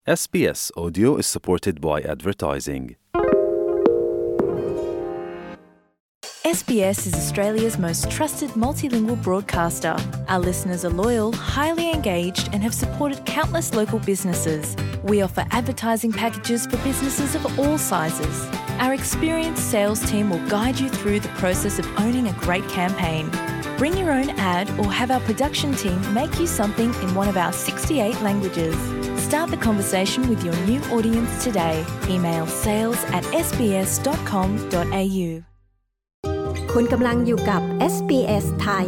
SBS Audio is supported by advertising. SBS is Australia's most trusted multilingual broadcaster. Our listeners are loyal, highly engaged, and have supported countless local businesses. We offer advertising packages for businesses of all sizes. Our experienced sales team will guide you through the process of owning a great campaign. Bring your own ad or have our production team make you something in one of our 68 languages. Start the conversation with your new audience today. Email sales@sbs.com.au. คุณกำลังอยู่กับ SBS ไทย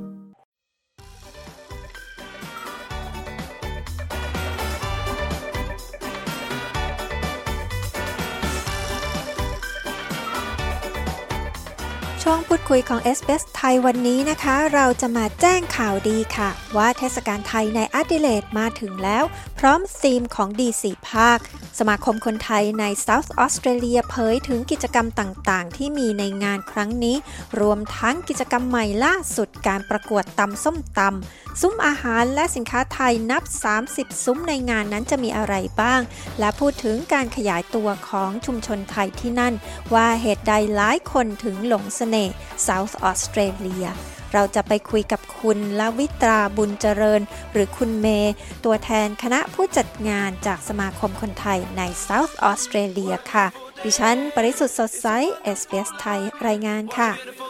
ช่วงพูดคุยของ SBS ไทยวันนี้นะคะเราจะมาแจ้งข่าวดีค่ะว่าเทศกาลไทยในแอดิเลดมาถึงแล้วพร้อมธีมของดี4ภาคสมาคมคนไทยใน South Australia เผยถึงกิจกรรมต่างๆที่มีในงานครั้งนี้รวมทั้งกิจกรรมใหม่ล่าสุดการประกวดตำส้มตำซุ้มอาหารและสินค้าไทยนับ30ซุ้มในงานนั้นจะมีอะไรบ้างและพูดถึงการขยายตัวของชุมชนไทยที่นั่นว่าเหตุใดหลายคนถึงหลงเสน่ห์ South Australia เราจะไปคุยกับคุณลวิตราบุญเจริญหรือคุณเมย์ตัวแทนคณะผู้จัดงานจากสมาคมคนไทยใน South Australia ค่ะดิฉันปริสุทธิ์สดใส SBS ไทยรายงานค่ะ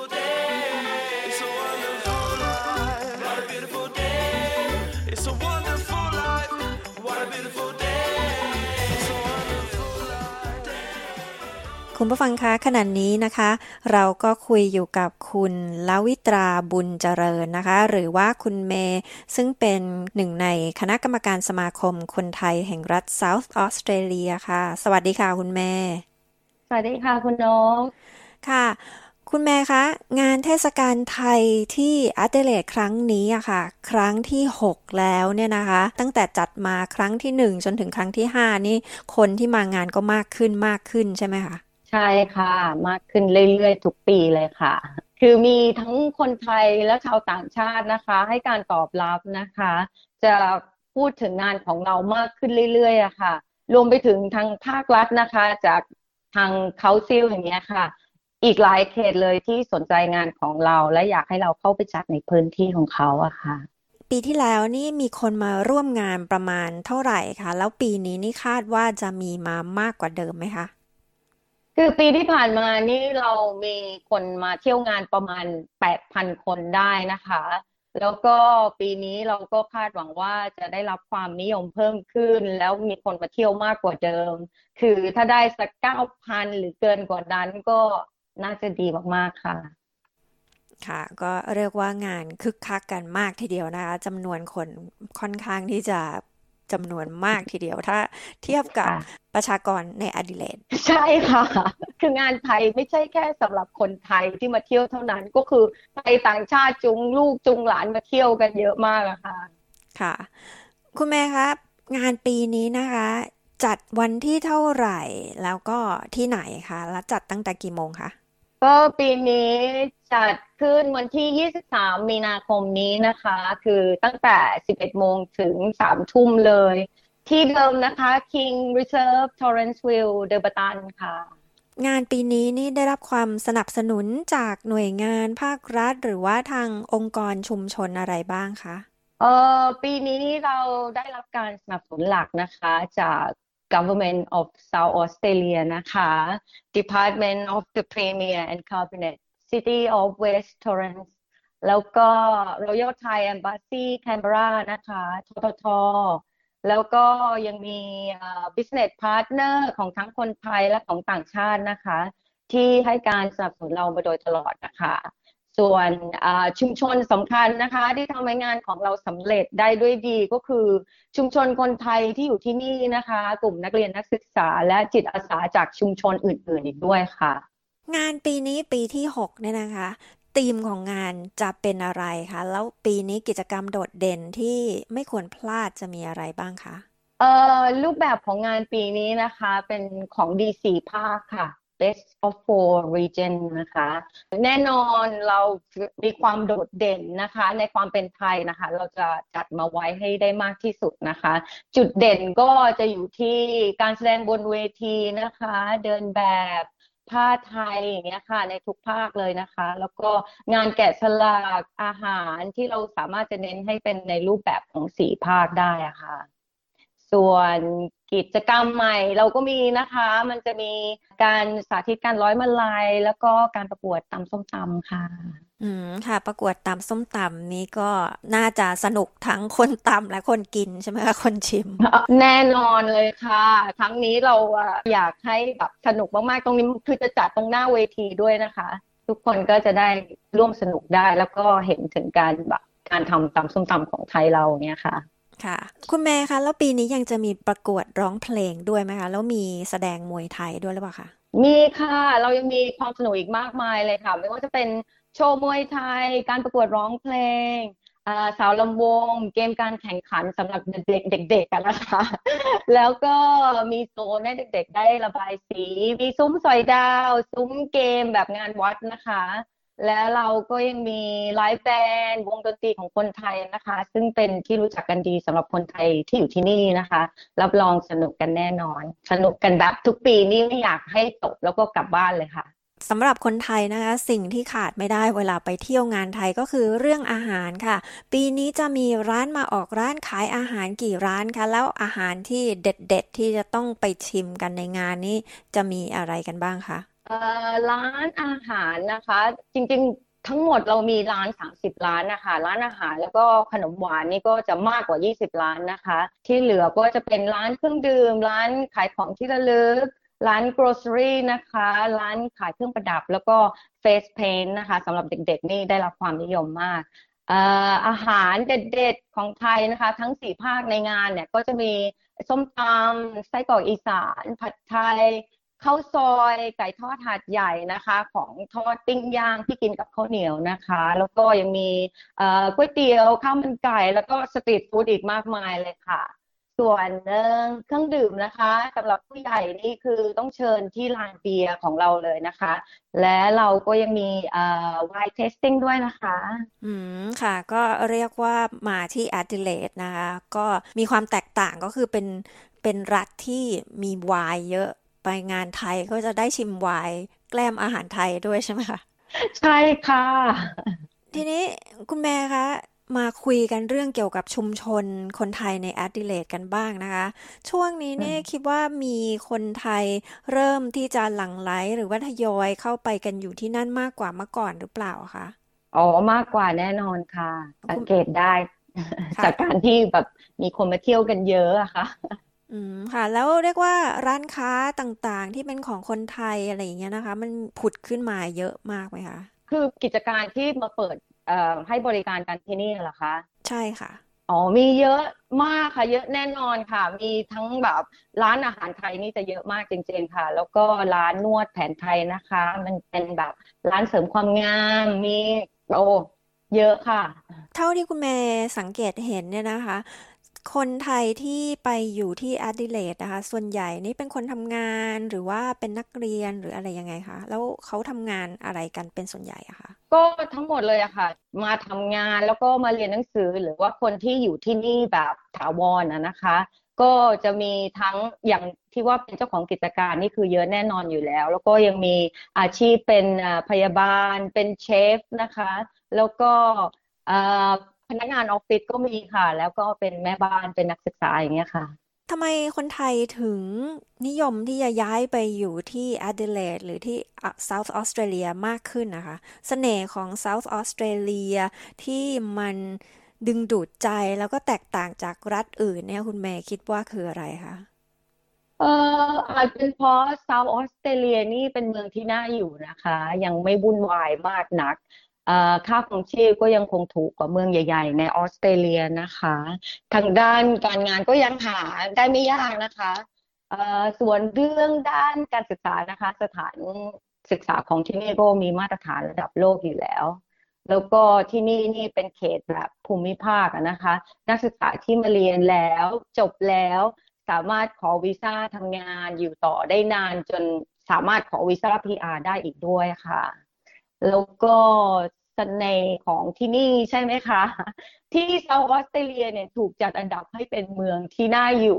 คุณผู้ฟังคะขณะนี้นะคะเราก็คุยอยู่กับคุณลวิตราบุญเจริญนะคะหรือว่าคุณเมย์ซึ่งเป็นหนึ่งในคณะกรรมการสมาคมคนไทยแห่งรัฐ South Australia ค่ะสวัสดีค่ะคุณเมย์สวัสดีค่ะคุณนกค่ะคุณแม่คะงานเทศกาลไทยที่แอดิเลดครั้งนี้อะค่ะครั้งที่6แล้วเนี่ยนะคะตั้งแต่จัดมาครั้งที่1จนถึงครั้งที่5นี่คนที่มางานก็มากขึ้นใช่ไหมคะใช่ค่ะมากขึ้นเรื่อยๆทุกปีเลยค่ะคือมีทั้งคนไทยและชาวต่างชาตินะคะให้การตอบรับนะคะจะพูดถึงงานของเรามากขึ้นเรื่อยๆอะค่ะรวมไปถึงทางภาครัฐนะคะจากทาง Council อย่างเงี้ยค่ะอีกหลายเขตเลยที่สนใจงานของเราและอยากให้เราเข้าไปจัดในพื้นที่ของเขาอะค่ะปีที่แล้วนี่มีคนมาร่วมงานประมาณเท่าไหร่คะแล้วปีนี้นี่คาดว่าจะมีมามากกว่าเดิมไหมคะคือปีที่ผ่านมานี่เรามีคนมาเที่ยวงานประมาณ 8,000 คนได้นะคะแล้วก็ปีนี้เราก็คาดหวังว่าจะได้รับความนิยมเพิ่มขึ้นแล้วมีคนมาเที่ยวมากกว่าเดิมคือถ้าได้สัก 9,000 หรือเกินกว่านั้นก็น่าจะดีมากๆค่ะค่ะก็เรียกว่างานคึกคักกันมากทีเดียวนะคะจำนวนคนค่อนข้างที่จะจำนวนมากทีเดียวถ้าเทียบกับประชากรในแอดิเลดใช่ค่ะคืองานไทยไม่ใช่แค่สำหรับคนไทยที่มาเที่ยวเท่านั้นก็คือไทยต่างชาติจูงลูกจูงหลานมาเที่ยวกันเยอะมากอะค่ะค่ะคุณแม่ครับงานปีนี้นะคะจัดวันที่เท่าไหร่แล้วก็ที่ไหนคะแล้วจัดตั้งแต่กี่โมงคะก็ปีนี้จัดขึ้นวันที่23มีนาคมนี้นะคะคือตั้งแต่11โมงถึง3ทุ่มเลยที่เดิมนะคะ King Reserve Torrensville Durban ค่ะงานปีนี้นี่ได้รับความสนับสนุนจากหน่วยงานภาครัฐหรือว่าทางองค์กรชุมชนอะไรบ้างคะปีนี้เราได้รับการสนับสนุนหลักนะคะจาก Government of South Australia นะคะ Department of the Premier and Cabinet City of West Torrens แล้วก็ Royal Thai Embassy Canberra นะคะททท.แล้วก็ยังมีbusiness partner ของทั้งคนไทยและของต่างชาตินะคะที่ให้การสนับสนุนเรามาโดยตลอดนะคะส่วนชุมชนสำคัญนะคะที่ทำให้งานของเราสำเร็จได้ด้วยดีก็คือชุมชนคนไทยที่อยู่ที่นี่นะคะกลุ่มนักเรียนนักศึกษาและจิตอาสาจากชุมชนอื่นๆอีกด้วยค่ะงานปีนี้ปีที่6เนี่ยนะคะธีมของงานจะเป็นอะไรคะแล้วปีนี้กิจกรรมโดดเด่นที่ไม่ควรพลาดจะมีอะไรบ้างคะรูปแบบของงานปีนี้นะคะเป็นของดี4ภาคค่ะ Best of Four Region นะคะแน่นอนเรามีความโดดเด่นนะคะในความเป็นไทยนะคะเราจะจัดมาไว้ให้ได้มากที่สุดนะคะจุดเด่นก็จะอยู่ที่การแสดงบนเวทีนะคะเดินแบบผ้าไทยอย่างเงี้ยค่ะในทุกภาคเลยนะคะแล้วก็งานแกะสลักอาหารที่เราสามารถจะเน้นให้เป็นในรูปแบบของ4 ภาคได้อะค่ะส่วนกิจกรรมใหม่เราก็มีนะคะมันจะมีการสาธิตการร้อยมาลัยแล้วก็การประกวดตำส้มตำค่ะค่ะประกวดตำส้มตำนี้ก็น่าจะสนุกทั้งคนตำและคนกินใช่ไหมคะคนชิมแน่นอนเลยค่ะครั้งนี้เราอยากให้แบบสนุกมากๆตรงนี้คือจะจัดตรงหน้าเวทีด้วยนะคะทุกคนก็จะได้ร่วมสนุกได้แล้วก็เห็นถึงการแบบการทำตำส้มตำของไทยเราเนี่ยค่ะค่ะคุณแม่คะแล้วปีนี้ยังจะมีประกวดร้องเพลงด้วยไหมคะแล้วมีแสดงมวยไทยด้วยหรือเปล่าคะมีค่ะเรายังมีความสนุกอีกมากมายเลยค่ะไม่ว่าจะเป็นโชว์มวยไทยการประกวดร้องเพลงสาวลำวงเกมการแข่งขันสำหรับเด็กๆกันนะคะแล้วก็มีโซนให้เด็กๆได้ระบายสีมีซุ้มสอยดาวซุ้มเกมแบบงานวัดนะคะและเราก็ยังมีไลฟ์แบนด์วงดนตรีของคนไทยนะคะซึ่งเป็นที่รู้จักกันดีสำหรับคนไทยที่อยู่ที่นี่นะคะรับรองสนุกกันแน่นอนสนุกกันแบบทุกปีนี่ไม่อยากให้จบแล้วก็กลับบ้านเลยค่ะสำหรับคนไทยนะคะสิ่งที่ขาดไม่ได้เวลาไปเที่ยวงานไทยก็คือเรื่องอาหารค่ะปีนี้จะมีร้านมาออกร้านขายอาหารกี่ร้านคะแล้วอาหารที่เด็ดๆที่จะต้องไปชิมกันในงานนี้จะมีอะไรกันบ้างคะร้านอาหารนะคะจริงๆทั้งหมดเรามีร้าน30ร้านนะคะร้านอาหารแล้วก็ขนมหวานนี่ก็จะมากกว่า20ร้านนะคะที่เหลือก็จะเป็นร้านเครื่องดื่มร้านขายของที่ระลึกร้าน grocery นะคะร้านขายเครื่องประดับแล้วก็ face paint นะคะสำหรับเด็กๆนี่ได้รับความนิยมมากอาหารเด็ดๆของไทยนะคะทั้ง4ภาคในงานเนี่ยก็จะมีส้มตำไส้กรอกอีสานผัดไทยข้าวซอยไก่ทอดหาดใหญ่นะคะของทอดปิ้งย่างที่กินกับข้าวเหนียวนะคะแล้วก็ยังมีก๋วยเตี๋ยวข้าวมันไก่แล้วก็สตรีทฟู้ดอีกมากมายเลยค่ะส่วนเครื่องดื่มนะคะสำหรับผู้ใหญ่นี่คือต้องเชิญที่ลานเบียร์ของเราเลยนะคะและเราก็ยังมีwine tasting ด้วยนะคะค่ะก็เรียกว่ามาที่แอดิเลดนะคะก็มีความแตกต่างก็คือเป็นรัฐที่มีไวน์เยอะไปงานไทยก็จะได้ชิมไวน์แกล้มอาหารไทยด้วยใช่ไหมคะใช่ค่ะทีนี้คุณแม่คะมาคุยกันเรื่องเกี่ยวกับชุมชนคนไทยในแอดิเลดกันบ้างนะคะช่วงนี้เนี่ยคิดว่ามีคนไทยเริ่มที่จะหลั่งไหลหรือว่าทยอยเข้าไปกันอยู่ที่นั่นมากกว่าเมื่อก่อนหรือเปล่าคะมากกว่าแน่นอนค่ะสังเกตได้จากการที่แบบมีคนมาเที่ยวกันเยอะอะค่ะค่ะแล้วเรียกว่าร้านค้าต่างๆที่เป็นของคนไทยอะไรอย่างเงี้ยนะคะมันผุดขึ้นมาเยอะมากไหมคะคือกิจการที่มาเปิดให้บริการกันที่นี่เหรอคะใช่ค่ะมีเยอะมากค่ะเยอะแน่นอนค่ะมีทั้งแบบร้านอาหารไทยนี่จะเยอะมากจริงๆค่ะแล้วก็ร้านนวดแผนไทยนะคะมันเป็นแบบร้านเสริมความงามมีเยอะค่ะเท่าที่คุณเมย์สังเกตเห็นเนี่ยนะคะคนไทยที่ไปอยู่ที่แอดิเลดนะคะส่วนใหญ่นี่เป็นคนทำงานหรือว่าเป็นนักเรียนหรืออะไรยังไงคะแล้วเขาทำงานอะไรกันเป็นส่วนใหญ่อะคะก็ทั้งหมดเลยอะค่ะมาทำงานแล้วก็มาเรียนหนังสือหรือว่าคนที่อยู่ที่นี่แบบถาวรนะคะก็จะมีทั้งอย่างที่ว่าเป็นเจ้าของกิจการนี่คือเยอะแน่นอนอยู่แล้วแล้วก็ยังมีอาชีพเป็นพยาบาลเป็นเชฟนะคะแล้วก็พนักงานออฟฟิศก็มีค่ะแล้วก็เป็นแม่บ้านเป็นนักศึกษาอย่างเงี้ยค่ะทำไมคนไทยถึงนิยมที่จะย้ายไปอยู่ที่แอดิเลดหรือที่เซาท์ออสเตรเลียมากขึ้นนะคะเสน่ห์ของเซาท์ออสเตรเลียที่มันดึงดูดใจแล้วก็แตกต่างจากรัฐอื่นเนี่ยคุณเมย์คิดว่าคืออะไรคะอาจเป็นเพราะเซาท์ออสเตรเลียนี่เป็นเมืองที่น่าอยู่นะคะยังไม่วุ่นวายมากนักค่าครองชีพก็ยังคงถูกกว่าเมืองใหญ่ๆในออสเตรเลียนะคะทางด้านการงานก็ยังหาได้ไม่ยากนะคะส่วนเรื่องด้านการศึกษานะคะสถานศึกษาของที่นี่ก็มีมาตรฐานระดับโลกอยู่แล้วแล้วก็ที่นี่เป็นเขตแบบภูมิภาคนะคะนักศึกษาที่มาเรียนแล้วจบแล้วสามารถขอวีซ่าทำงานอยู่ต่อได้นานจนสามารถขอวีซ่า PR ได้อีกด้วยค่ะแล้วก็เสน่ห์ของที่นี่ใช่ไหมคะที่เซาท์ออสเตรเลียเนี่ยถูกจัดอันดับให้เป็นเมืองที่น่าอยู่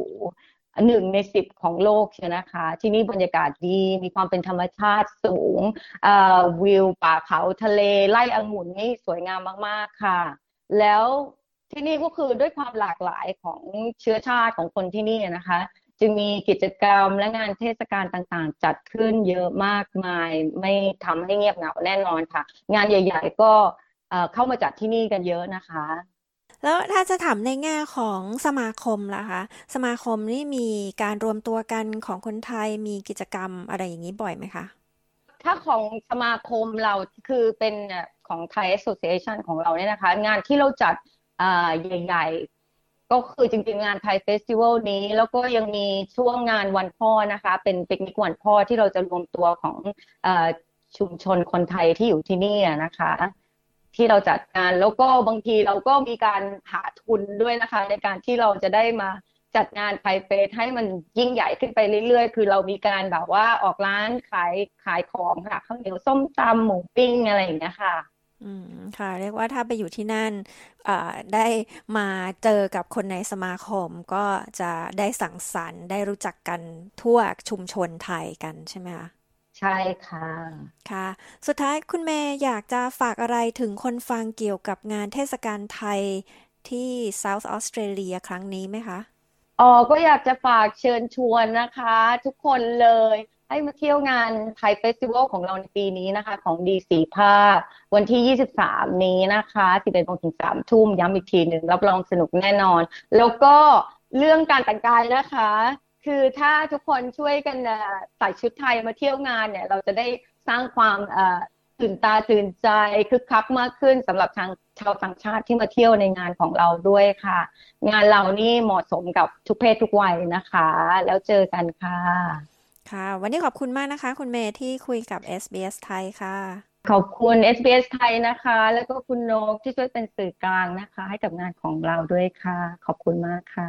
1 ใน 10ของโลกใช่นะคะที่นี่บรรยากาศดีมีความเป็นธรรมชาติสูงวิวป่าเขาทะเลไร่องุ่นนี่สวยงามมากๆค่ะแล้วที่นี่ก็คือด้วยความหลากหลายของเชื้อชาติของคนที่นี่นะคะจึงมีกิจกรรมและงานเทศกาลต่างๆจัดขึ้นเยอะมากมายไม่ทำให้เงียบเหงาแน่นอนค่ะงานใหญ่ๆก็เข้ามาจัดที่นี่กันเยอะนะคะแล้วถ้าจะถามในแง่ของสมาคมล่ะคะสมาคมนี่มีการรวมตัวกันของคนไทยมีกิจกรรมอะไรอย่างนี้บ่อยไหมคะถ้าของสมาคมเราคือเป็นของ Thai Association ของเราเนี่ยนะคะงานที่เราจัดใหญ่ๆก็คือจริงๆงาน Thai Festival นี้แล้วก็ยังมีช่วงงานวันพ่อนะคะเป็นปิกนิกวันพ่อที่เราจะรวมตัวของชุมชนคนไทยที่อยู่ที่นี่นะคะที่เราจัดงานแล้วก็บางทีเราก็มีการหาทุนด้วยนะคะในการที่เราจะได้มาจัดงานไทยเฟสให้มันยิ่งใหญ่ขึ้นไปเรื่อยๆคือเรามีการแบบว่าออกร้านขายของค่ะข้าวเหนียวส้มตำหมูปิ้งอะไรอย่างเงี้ยค่ะค่ะเรียกว่าถ้าไปอยู่ที่นั่นได้มาเจอกับคนในสมาคมก็จะได้สังสรรค์ได้รู้จักกันทั่วชุมชนไทยกันใช่ไหมคะใช่ค่ะค่ะสุดท้ายคุณเมย์อยากจะฝากอะไรถึงคนฟังเกี่ยวกับงานเทศกาลไทยที่เซาท์ออสเตรเลียครั้งนี้ไหมคะก็อยากจะฝากเชิญชวนนะคะทุกคนเลยให้มาเที่ยวงานไทยเฟสติวัลของเราในปีนี้นะคะของD4ภาควันที่23นี้นะคะ11 โมงถึง 3 ทุ่มย้ำอีกทีหนึ่งรับรองสนุกแน่นอนแล้วก็เรื่องการแต่งกายนะคะคือถ้าทุกคนช่วยกันใส่ชุดไทยมาเที่ยวงานเนี่ยเราจะได้สร้างความตื่นตาตื่นใจคึกคักมากขึ้นสำหรับทางชาวต่างชาติที่มาเที่ยวในงานของเราด้วยค่ะงานเรานี่เหมาะสมกับทุกเพศทุกวัยนะคะแล้วเจอกันค่ะค่ะวันนี้ขอบคุณมากนะคะคุณเมย์ที่คุยกับ SBS ไทยค่ะขอบคุณ SBS ไทยนะคะแล้วก็คุณนกที่ช่วยเป็นสื่อกลางนะคะให้กับงานของเราด้วยค่ะขอบคุณมากค่ะ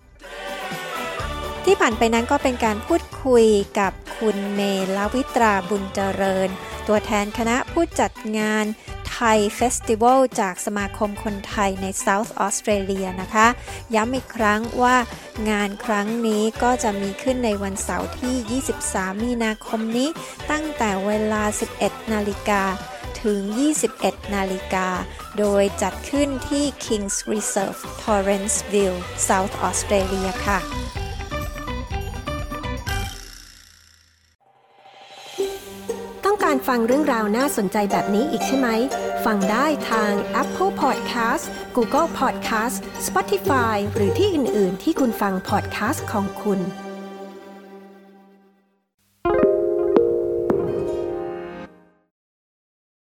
ที่ผ่านไปนั้นก็เป็นการพูดคุยกับคุณเมลวิตราบุญเจริญตัวแทนคณะผู้จัดงานไทยเฟสติวัลจากสมาคมคนไทยในเซาท์ออสเตรเลียนะคะย้ำอีกครั้งว่างานครั้งนี้ก็จะมีขึ้นในวันเสาร์ที่23มีนาคมนี้ตั้งแต่เวลา 11 นาฬิกาถึง 21 นาฬิกาโดยจัดขึ้นที่ Kings Reserve Torrenceville South Australia ค่ะต้องการฟังเรื่องราวน่าสนใจแบบนี้อีกใช่ไหมฟังได้ทาง Apple Podcast Google Podcast Spotify หรือที่อื่นๆที่คุณฟัง podcast ของคุณ